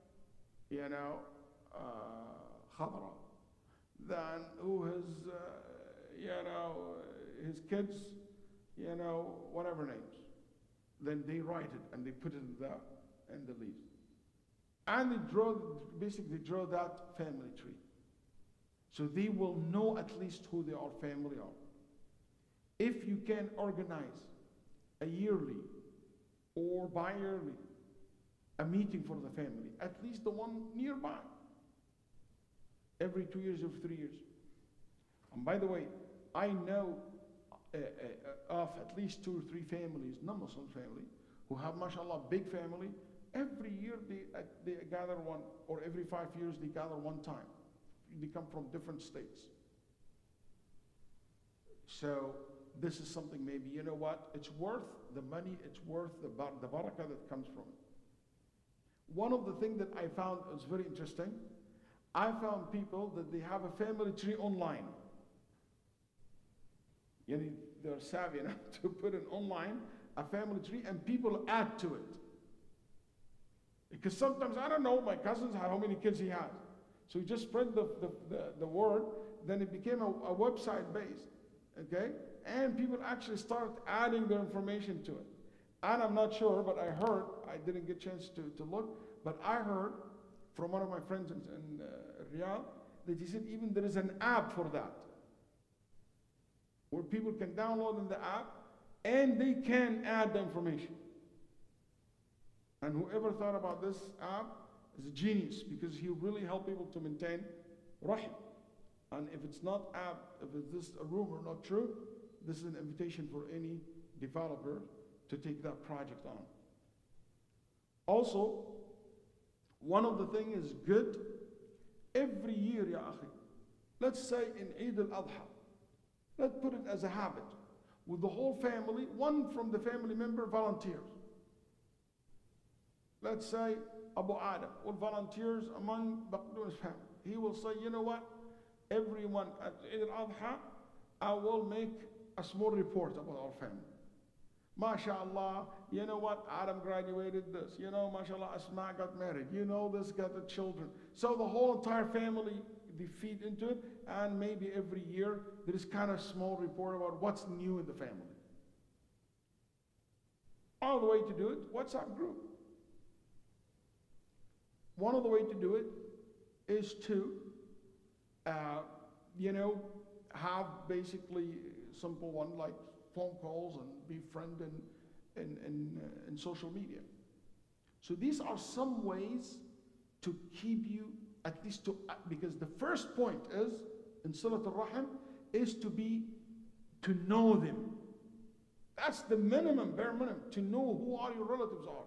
Khadra. Then who is, his kids, whatever names. Then they write it and they put it in the leaves. And they draw that family tree. So they will know at least who their family are. If you can organize a yearly or bi-yearly a meeting for the family, at least the one nearby, every 2 years, every 3 years. And by the way, I know of at least 2 or 3 families, non-Muslim family, who have, mashallah, big family. Every year they gather one, or every 5 years they gather one time. They come from different states. So this is something maybe, you know what, it's worth the money, it's worth the barakah that comes from it. One of the things that I found was very interesting, I found people that they have a family tree online. You know, they're savvy enough to put it online, a family tree, and people add to it. Because sometimes, I don't know, my cousins, how many kids he has. So he just spread the word, then it became a website based, okay? And people actually start adding their information to it. And I'm not sure, but I heard, I didn't get a chance to look, but I heard from one of my friends in Riyadh that he said even there is an app for that, where people can download in the app and they can add the information. And whoever thought about this app is a genius, because he really helped people to maintain rahim. And if it's not app, if it's just a rumor, not true, this is an invitation for any developer to take that project on. Also, one of the things is good, every year, ya akhi, let's say in Eid al-Adha, let's put it as a habit, with the whole family, one from the family member volunteers. Let's say Abu Adam will volunteers among Baqdun's family. He will say, you know what, everyone at Eid al-Adha, I will make a small report about our family. MashaAllah, you know what, Adam graduated this. You know, MashaAllah, Asma got married. You know, this got the children. So the whole entire family, they feed into it, and maybe every year there is kind of small report about what's new in the family. Another way to do it, WhatsApp group. One of the way to do it is to, you know, have basically simple one like phone calls and be friend in social media. So these are some ways to keep you at least to, because the first point is in Silat al-Rahim is to know them. That's the minimum, bare minimum, to know who all your relatives are.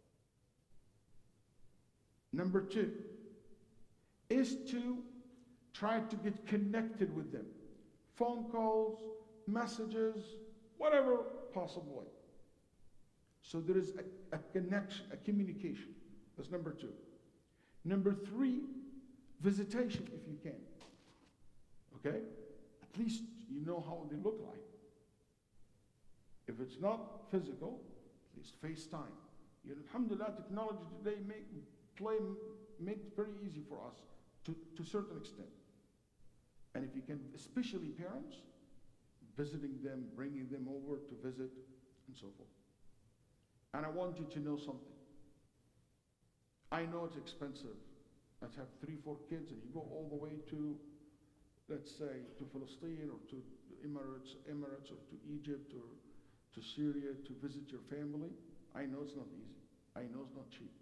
Number two is to try to get connected with them. Phone calls, messages, whatever possible way. So there is a connection, a communication. That's number two. Number three, visitation if you can. Okay? At least you know how they look like. If it's not physical, at least FaceTime. You know, alhamdulillah, technology today make it very easy for us to a certain extent. And if you can, especially parents, visiting them, bringing them over to visit, and so forth. And I want you to know something. I know it's expensive. Let's have 3, 4 kids, and you go all the way to, let's say, to Palestine or to Emirates or to Egypt or to Syria to visit your family. I know it's not easy. I know it's not cheap.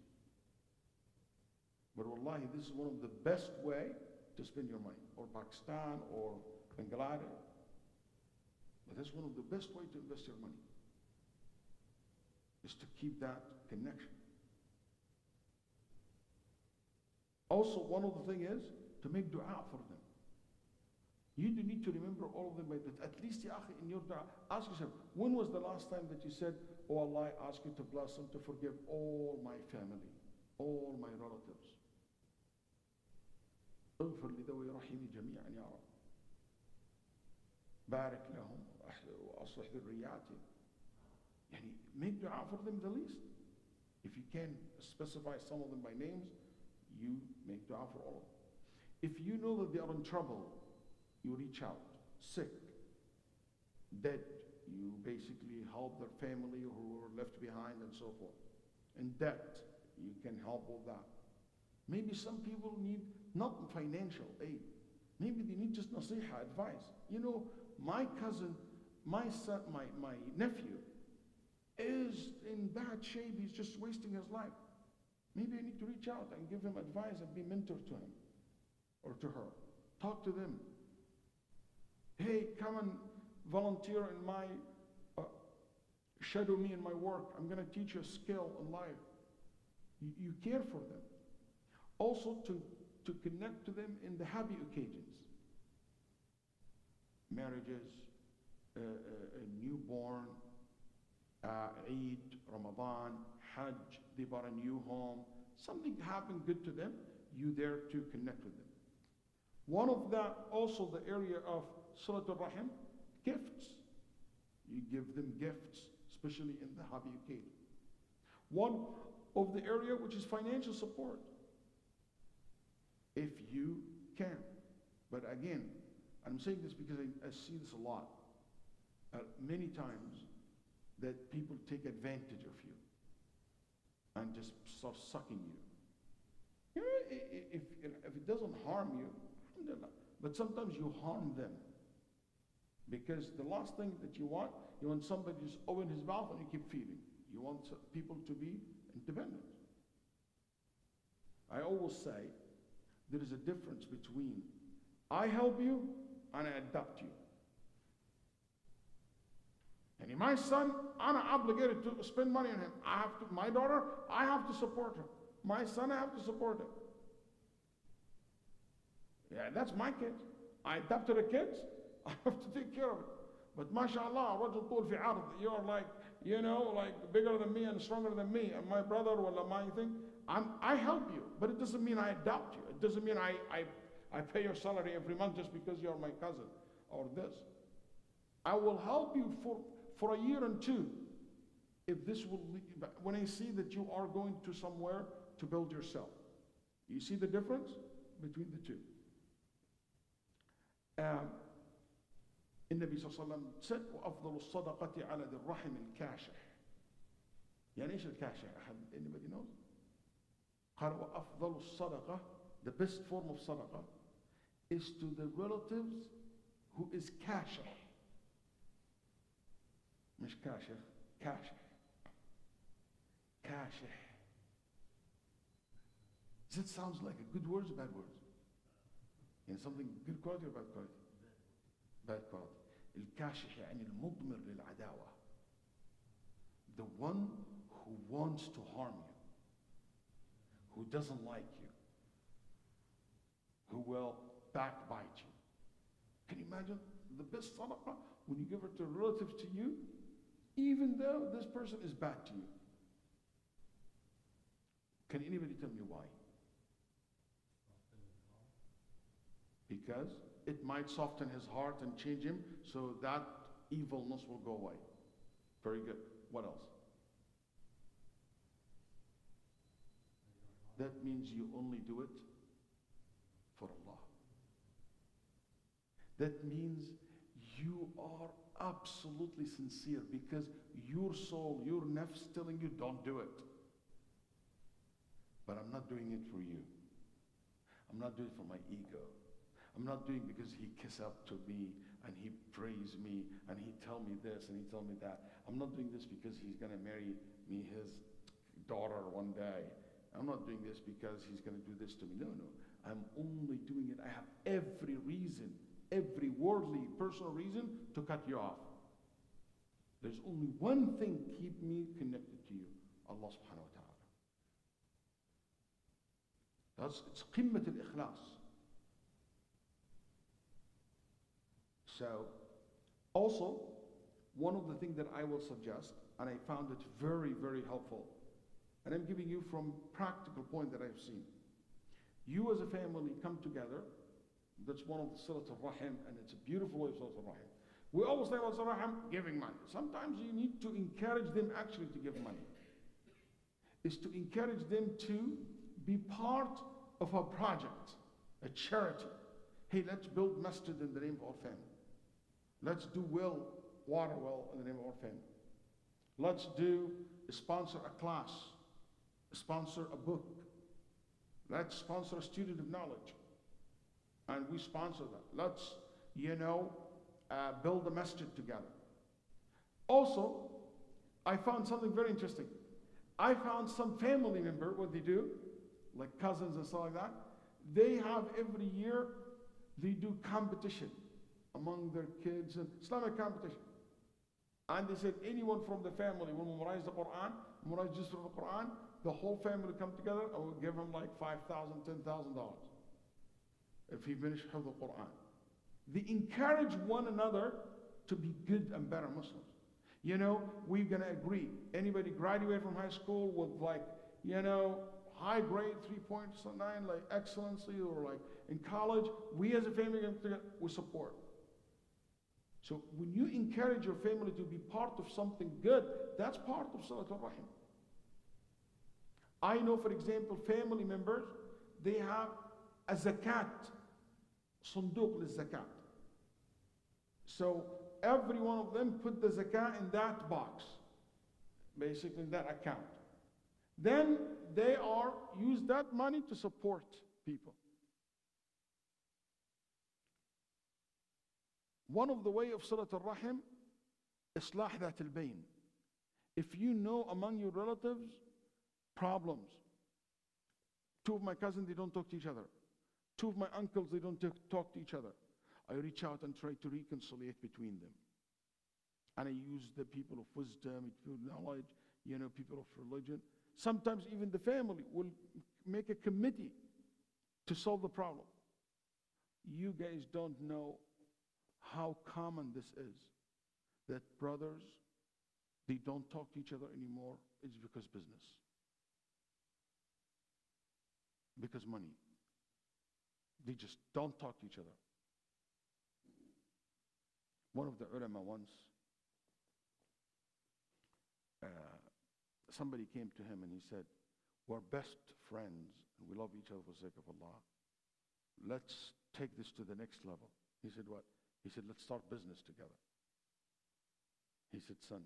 But wallahi, this is one of the best way to spend your money, or Pakistan or Bangladesh. But that's one of the best way to invest your money, is to keep that connection. Also, one of the things is to make dua for them. You do need to remember all of them, but at least in your dua, ask yourself, when was the last time that you said, oh Allah, I ask you to bless them, to forgive all my family, all my relatives. اغفر لذوي رحمي جميعا يا رب. بارك لهم وأصلح ذرياتهم. يعني make dua for them the least. If you can specify some of them by names, you make dua for all of them. If you know that they are in trouble, you reach out. Sick, dead, you basically help their family who are left behind and so forth. In debt, you can help with that. Maybe some people need not financial aid. Maybe they need just nasiha, advice. You know, my cousin, my son, my nephew is in bad shape. He's just wasting his life. Maybe I need to reach out and give him advice and be mentor to him or to her. Talk to them. Hey, come and volunteer in my, shadow me in my work. I'm going to teach you a skill in life. You care for them. Also to connect to them in the happy occasions. Marriages, a newborn, Eid, Ramadan, Hajj, they bought a new home, something happened good to them, you there to connect with them. One of that, also the area of Salatul Rahim, gifts. You give them gifts, especially in the happy occasion. One of the area which is financial support, if you can. But again, I'm saying this because I see this a lot. Many times that people take advantage of you and just start sucking you. If it doesn't harm you, alhamdulillah. But sometimes you harm them. Because the last thing that you want somebody to just open his mouth and you keep feeding. You want people to be independent. I always say there is a difference between I help you and I adopt you. And my son, I'm obligated to spend money on him. My daughter, I have to support her. My son, I have to support him. Yeah, that's my kids. I adopted the kids, I have to take care of it. But mashallah, رجل طول في عرض. You're like, like bigger than me and stronger than me. And my brother, well, my thing, I help you. But it doesn't mean I adopt you. It doesn't mean I pay your salary every month just because you're my cousin or this. I will help you for a year and two. If this will, when I see that you are going to somewhere to build yourself. You see the difference between the two? النبي صلى الله عليه وسلم said وأفضل الصدقة على ذي الرحم الكاشح. يعني إيش الكاشح؟ anybody knows? قال وأفضل الصدقة, the best form of صدقة is to the relatives who is كاشح. مش كاشح, كاشح. كاشح. Does it sound like a good words or bad words? Something good quality or bad quality? Bad quality. الكاشح يعني المضمر للعداوة. The one who wants to harm you, who doesn't like you, who will backbite you. Can you imagine the best sadaqah when you give it to relatives to you, even though this person is bad to you? Can anybody tell me why? Because it might soften his heart and change him, so that evilness will go away. Very good. What else? That means you only do it for Allah. That means you are absolutely sincere because your soul, your nafs telling you don't do it. But I'm not doing it for you. I'm not doing it for my ego. I'm not doing it because he kiss up to me and he praise me and he tell me this and he tell me that. I'm not doing this because he's going to marry me his daughter one day. I'm not doing this because he's going to do this to me. No. I'm only doing it. I have every reason, every worldly, personal reason to cut you off. There's only one thing keep me connected to you, Allah subhanahu wa ta'ala. It's qimmat al-ikhlas. So, also, one of the things that I will suggest, and I found it very, very helpful, and I'm giving you from practical point that I've seen. You as a family come together. That's one of the Silat al-Rahim, and it's a beautiful way of Silat al-Rahim. We always say Silat al-Rahim, giving money. Sometimes you need to encourage them actually to give money. Is to encourage them to be part of a project, a charity. Hey, let's build masjid in the name of our family. Let's do water well in the name of our family. Let's sponsor a class, sponsor a book. Let's sponsor a student of knowledge. And we sponsor that. Let's, build a masjid together. Also, I found something very interesting. I found some family member, what they do, like cousins and stuff like that, they have every year, they do competition among their kids, and Islamic competition. And they said anyone from the family will memorize the Quran, memorize just from the Quran, the whole family will come together and we'll give him like $5,000, $10,000 if he finished the Quran. They encourage one another to be good and better Muslims. You know, we're going to agree. Anybody graduate from high school with like, you know, high grade 3.9, like excellency, or like in college, we as a family, we support. So when you encourage your family to be part of something good, that's part of Salatul Rahim. I know, for example, family members, they have a zakat, sunduq zakat. So every one of them put the zakat in that box, basically in that account. Then they use that money to support people. One of the way of Salatul Rahim, Islah That al-Bayn. If you know among your relatives problems, two of my cousins, they don't talk to each other. Two of my uncles, they don't talk to each other. I reach out and try to reconciliate between them. And I use the people of wisdom, people of knowledge, you know, people of religion. Sometimes even the family will make a committee to solve the problem. You guys don't know how common this is. That brothers, they don't talk to each other anymore. It's because business. Because money. They just don't talk to each other. One of the ulama once, somebody came to him and he said, we're best friends and we love each other for the sake of Allah. Let's take this to the next level. He said, what? He said, let's start business together. He said, son,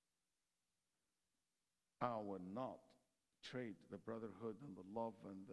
I will not trade the brotherhood and the love and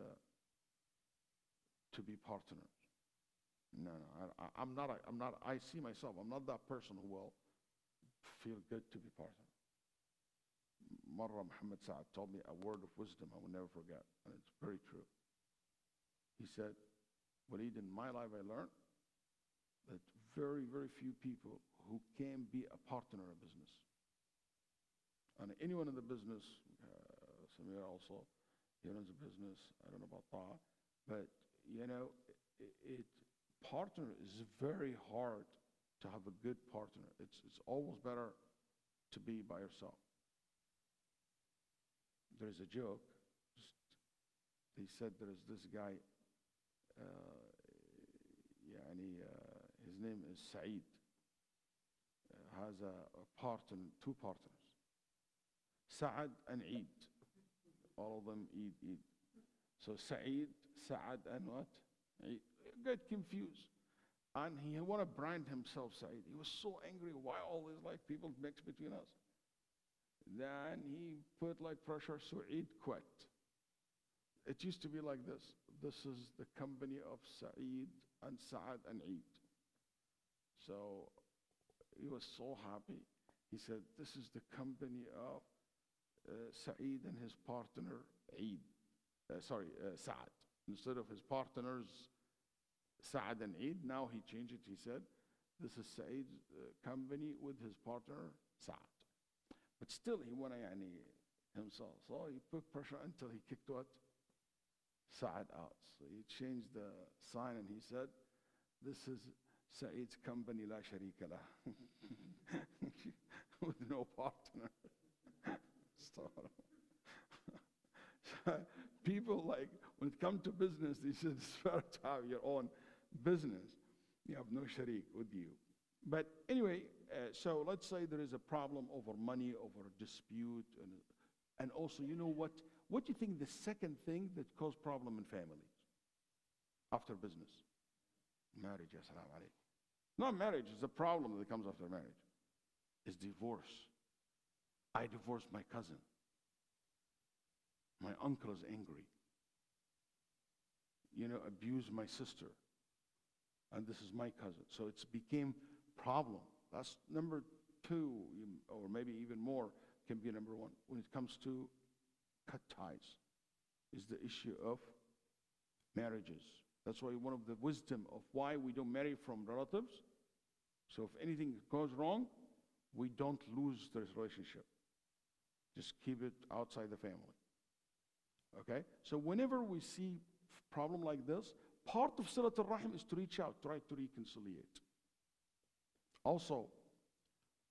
to be partners. No, I see myself, I'm not that person who will feel good to be partner. Marra Muhammad Sa'ad told me a word of wisdom I will never forget, and it's very true. He said, Waleed, in my life I learned that very, very few people who can be a partner in a business. And anyone in the business, Samir also, he runs a business, I don't know about Ta'a, but you know, partner is very hard to have a good partner. It's always better to be by yourself. There's a joke. They said there's this guy, his name is Saeed, has a partner, two partners, Saad and Eid. All of them Eid. So Saeed, Saad, and what? Eid. Get confused. And he want to brand himself Saeed. He was so angry. Why all these like people mix between us? Then he put like pressure, so Eid quit. It used to be like this. This is the company of Saeed and Saad and Eid. So he was so happy. He said, this is the company of Saeed and his partner Eid. Saad. Instead of his partners Saad and Eid, now he changed it. He said, this is Saeed's company with his partner Saad. But still he wanted himself. So he put pressure until he kicked what? Saad out. So he changed the sign and he said, this is Saeed's company, la sharika lah. With no partner. People like, when it comes to business, they said it's better to have your own business. You have no sharik with you. But anyway, so let's say there is a problem over money, over a dispute, and also, you know what do you think the second thing that caused problem in families after business? Marriage, as-salamu alaykum. Not marriage, it's a problem that comes after marriage. It's divorce. I divorced my cousin. My uncle is angry. You know, abused my sister. And this is my cousin. So it's became problem. That's number two, or maybe even more, can be number one. When it comes to cut ties, is the issue of marriages. That's why one of the wisdom of why we don't marry from relatives. So if anything goes wrong, we don't lose this relationship. Just keep it outside the family. Okay? So whenever we see problem like this, part of Silat al-Rahim is to reach out, try to reconciliate. Also,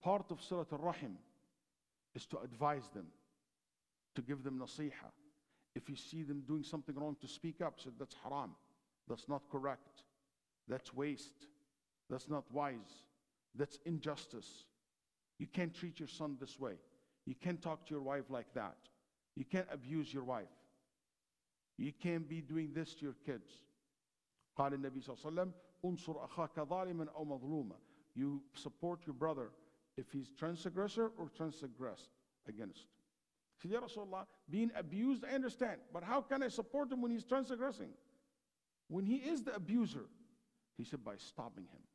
Part of Silat al-Rahim is to advise them, to give them nasiha. If you see them doing something wrong, to speak up, say that's haram, that's not correct, that's waste, that's not wise, that's injustice. You can't treat your son this way. You can't talk to your wife like that. You can't abuse your wife. You can't be doing this to your kids. قال النبي صلى الله عليه وسلم انصر أخاك ظالما أو مظلوما. You support your brother if he's transgressor or transgressed against. He said, Ya Rasulullah, being abused, I understand, but how can I support him when he's transgressing? When he is the abuser, he said, by stopping him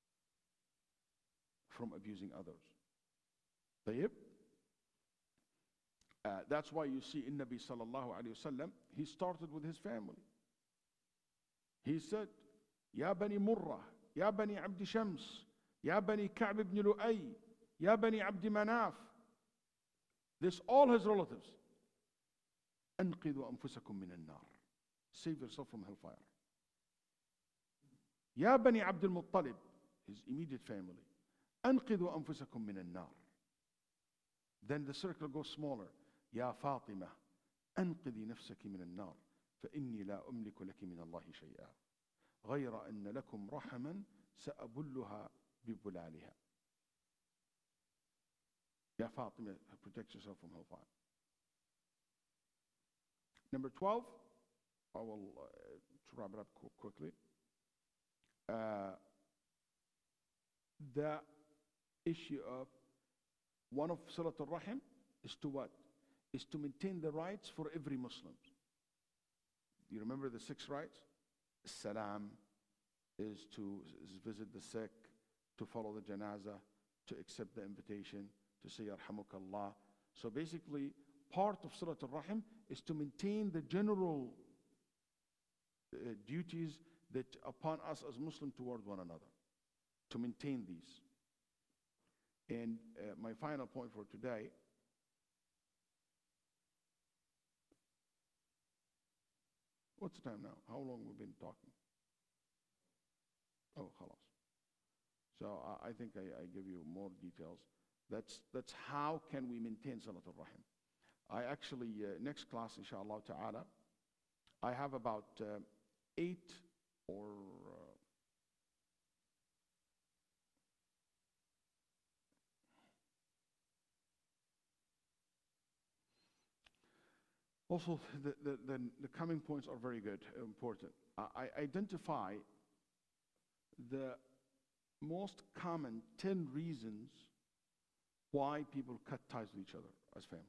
from abusing others. طيب. That's why you see in Nabi sallallahu alayhi wasallam, he started with his family. He said, Ya bani Murrah, Ya bani Abdi Shams, Ya bani Ka'b ibn Lu'ay, Ya bani Abdi Manaf. This all his relatives. أنقذوا أنفسكم من النار. Save yourself from hellfire. Ya bani Abdul Muttalib, his immediate family. أنقذوا أنفسكم من النار. Then the circle goes smaller. يا فاطمة أنقذي نفسك من النار فإني لا أملك لك من الله شيئا غير أن لكم رحما سأبلها ببلالها. يا فاطمة, protect yourself from hellfire. Number 12, I will to wrap it up quickly. The issue of one of Silat al-Rahim is to what? Is to maintain the rights for every Muslim. You remember the 6 rights? Salam is to visit the sick, to follow the janazah, to accept the invitation, to say Yarhamukallah. So basically, part of Silat al-Rahim is to maintain the general duties that upon us as Muslims toward one another. To maintain these. And my final point for today, what's the time now? How long have we been talking? Oh, khalas. So I think I give you more details. That's how can we maintain Salat al-Rahim. I actually, next class, inshallah ta'ala, I have about 8 or also, the coming points are very good, important. I identify the most common 10 reasons why people cut ties with each other as family.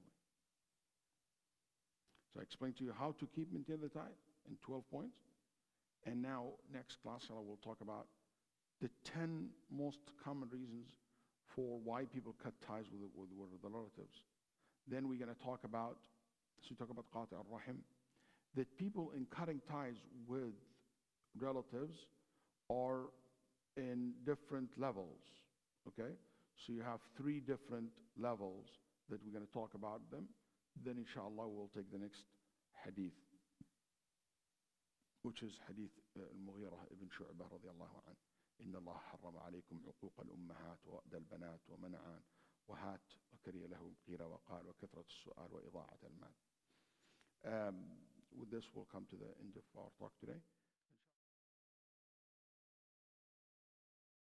So I explained to you how to maintain the tie in 12 points. And now, next class, I will talk about the 10 most common reasons for why people cut ties with the relatives. Then we're going to talk about, so we talk about Qati al-Rahim, that people in cutting ties with relatives are in different levels, okay? So you have 3 different levels that we're going to talk about them. Then inshallah we'll take the next hadith, which is hadith al-Mughira ibn Shu'bah radiyallahu anhu. إن الله حرم عليكم عقوق الأمهات وأدى البنات ومنعان وهات وكري له قيل وقال وكثرة السؤال وإضاعة المال. With this we'll come to the end of our talk today.